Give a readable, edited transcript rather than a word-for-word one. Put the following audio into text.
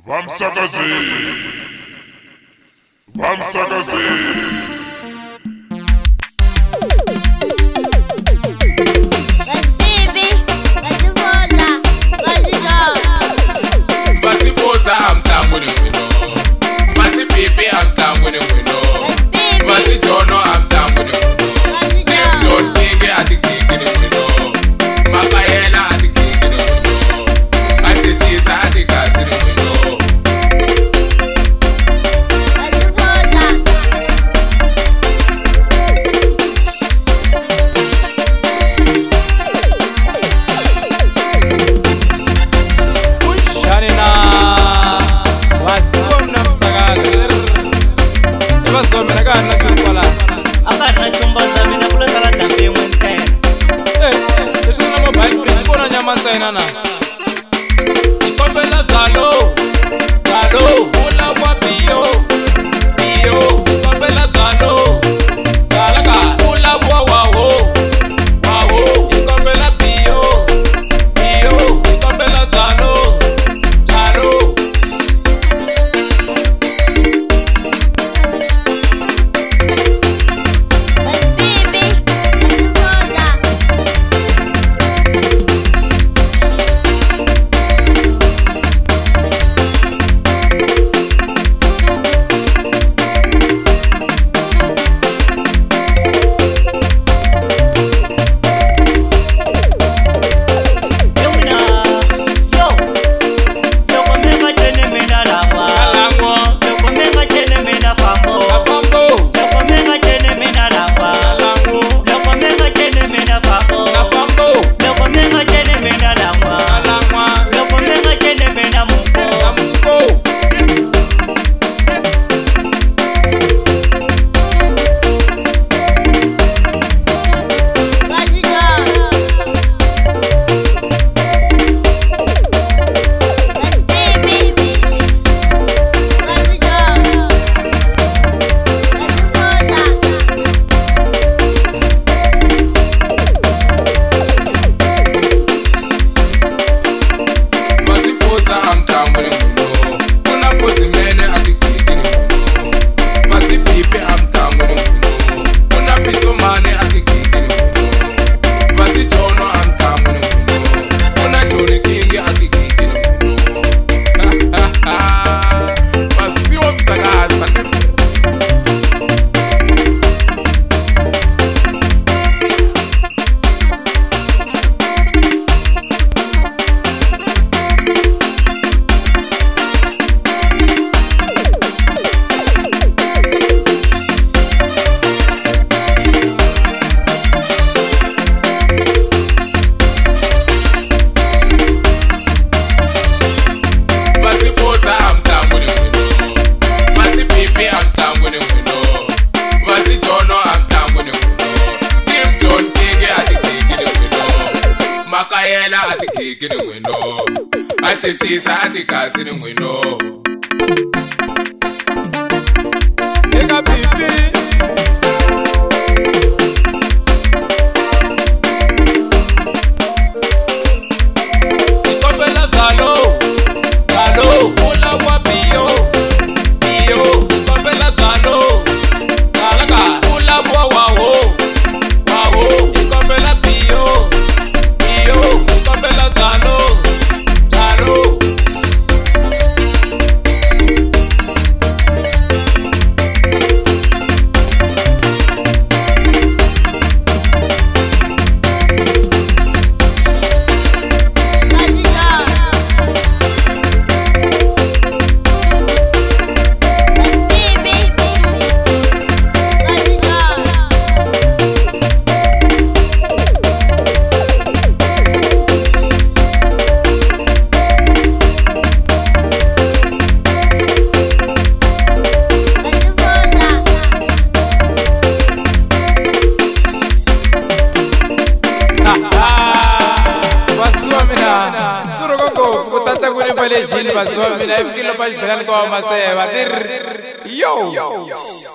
Vamsakazeni. Basifosa amtangweni mwino. Basipipi amtangweni mwino. Basijono amtangweni mwino. Tim John King atikikini mwino. Makayela atikikini mwino. Asisisa asikazini mwino. Nana ikombela galo ula kwa bio ikombela galo gala ula kwa wawo ikombela bio ikombela galo Makayela atikikini mwino. Asisisa asikazini mwino. Eka pipi ikombela galo ula kwa bio ikombela galo gala ula kwa wawo ikombela bio ikombela galo Jini baswa mina ifkilo pa jibelani kwa masaya wadir yo